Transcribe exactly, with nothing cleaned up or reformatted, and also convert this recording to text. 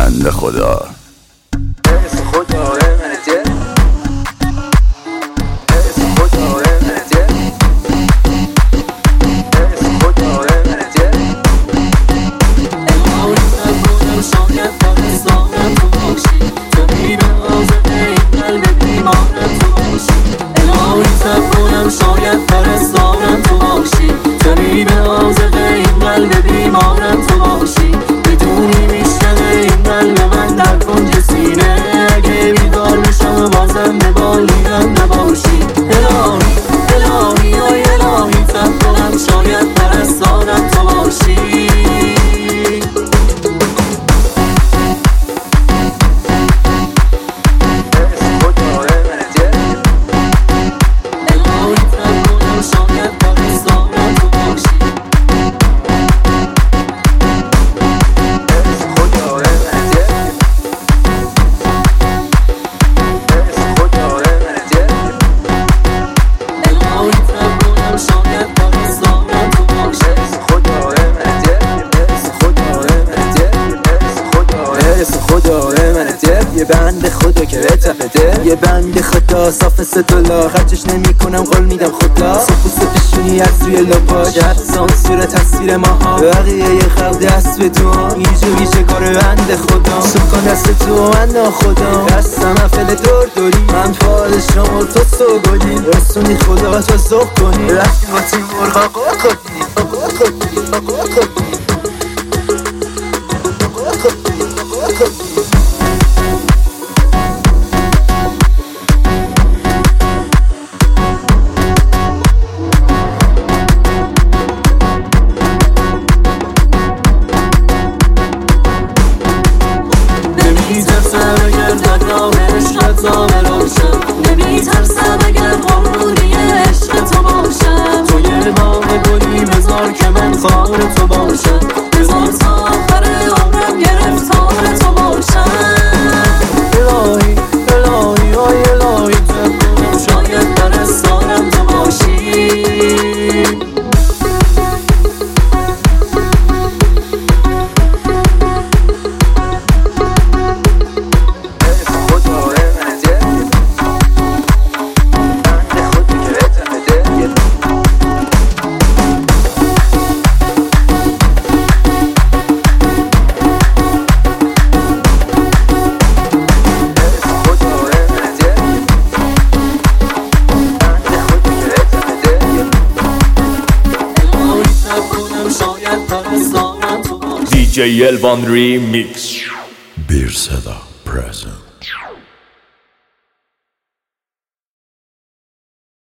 بنده خدا. شاید پرستارم تو باشی، طبیب عاشق این قلب بیمارم تو باشی. بدونی میشنه این قلب من در کنج سینه، اگه بیدار بشم بازم به بالیدم نباشی. الهی الهی آی الهی فهم کنم شاید پرستارم تو باشی. یه بند خدا که رتفته، یه بند خدا صاف ستولا، خرچش نمی کنم قول میدم خدا. سفوس پیشونی از روی لپاش حسان صورت تصویر ماها، بقیه یه خلق دست به تو ایجو ویژه کار بند خدا. سکان دست تو من ناخدا، دستم افل دور دوری، من پادشام و تو سوگلی، رسونی خدا تو زخ کنی، رفتی با تیم مرغا قول خودی قول خودی قول خودی قول خودی قول خودی. نمیترسم اگر دقام عشق تا بلاشم، نمیترسم اگر قربونی عشق تو باشم. تو یه باغ گلی بذار که من خار تو باشم، بذار تا آخر عمرم گرفتار تو باشم. الهی الهی آی الهی فهم کنم شاید پرستارم تو باشی. دی جی Elvan Remix. Bir Seda present.